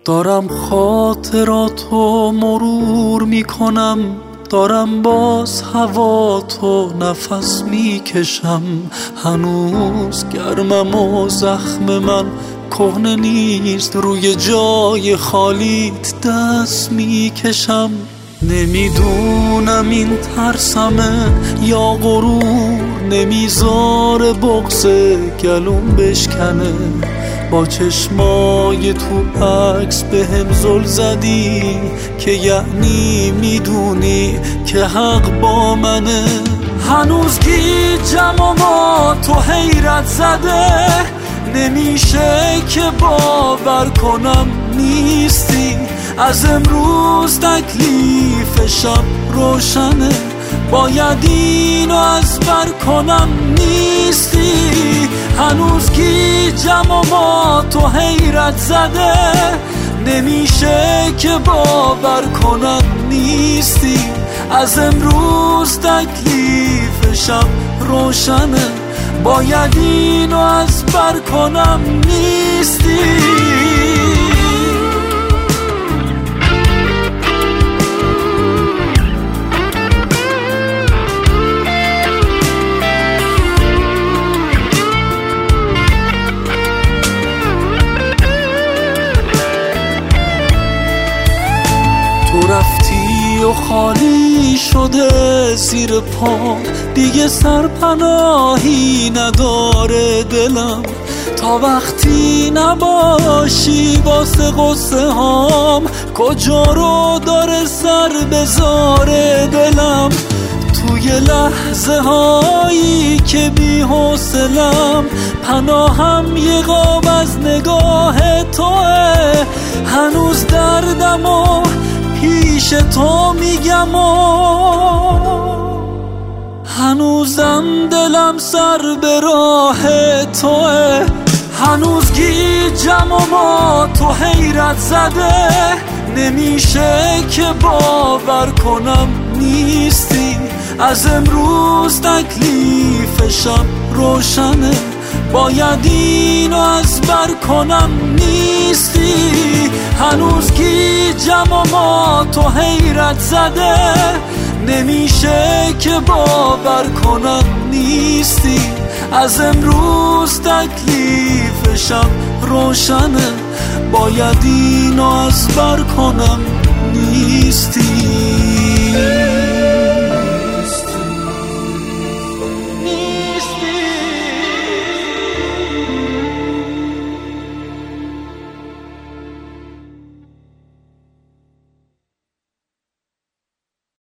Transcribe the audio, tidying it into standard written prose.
دارم خاطراتو مرور میکنم، دارم باز هواتو نفس میکشم. هنوز گرمم و زخم من کهنه نیست، روی جای خالیت دست میکشم. نمیدونم این ترسمه یا غرور، نمیذاره بغض گلوم بشکنه. با چشمای تو عکس بهم زل زدی که یعنی میدونی که حق با منه. هنوز گیجم و ما تو حیرت زده، نمیشه که باور کنم نیستی. از امروز تکلیفشم روشنه، باید اینو از بر کنم نیستی. هنوز گیجم و ما تو حیرت زده، نمیشه که باور کنم نیستی. از امروز تکلیفشم روشنه، باید اینو از بر کنم نیستی. تو رفتی و خالی شده زیر پا، دیگه سرپناهی نداره دلم. تا وقتی نباشی واسه قصه هام، کجا رو داره سر بذاره دلم. توی لحظه هایی که بی حوصلم، پناهم یه قاب از نگاه توه. هنوز دردم و پیش تو میگم و هنوزم دلم سر به راه توه. هنوز گیجم و ما تو حیرت زده، نمیشه که باور کنم نیستی. از امروز تکلیفشم روشنه، باید اینو از بر کنم نیستی. هنوز گیجم و ما تو حیرت زده، نمیشه که باور کنم نیستی. از امروز تکلیفشم روشنه، باید اینو از بر کنم نیستی.